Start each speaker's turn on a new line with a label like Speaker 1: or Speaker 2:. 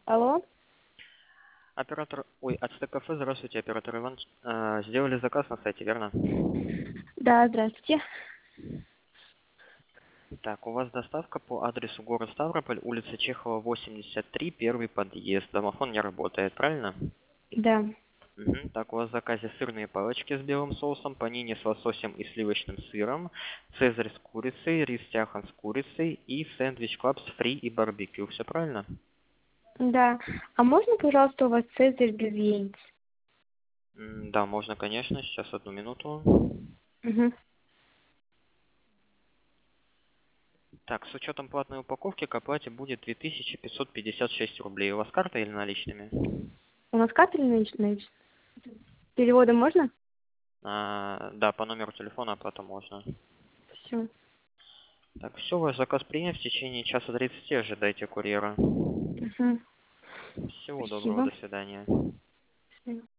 Speaker 1: Алло?
Speaker 2: Оператор, ой, Ацтек кафе, здравствуйте, оператор Иван. Сделали заказ на сайте, верно?
Speaker 1: Да, здравствуйте.
Speaker 2: Так, у вас доставка по адресу город Ставрополь, улица Чехова, 83, первый подъезд. Домофон не работает, правильно?
Speaker 1: Да.
Speaker 2: Мгм. Так, у вас в заказе сырные палочки с белым соусом, панини с лососем и сливочным сыром, цезарь с курицей, рис тяхан с курицей и сэндвич клаб с фри и барбекю. Все правильно?
Speaker 1: Да. А можно, пожалуйста, у вас цезарь без яиц?
Speaker 2: Да, можно, конечно. Сейчас, одну минуту.
Speaker 1: Угу.
Speaker 2: Так, с учетом платной упаковки к оплате будет 2556 рублей. У вас карта или наличными?
Speaker 1: У нас карта или наличные? Переводом можно?
Speaker 2: Да, по номеру телефона оплата можно.
Speaker 1: Все.
Speaker 2: Так, все, ваш заказ принят. В течение часа 30 ожидайте курьера.
Speaker 1: Угу.
Speaker 2: Всего доброго,
Speaker 1: Спасибо.
Speaker 2: до свидания.
Speaker 1: Спасибо.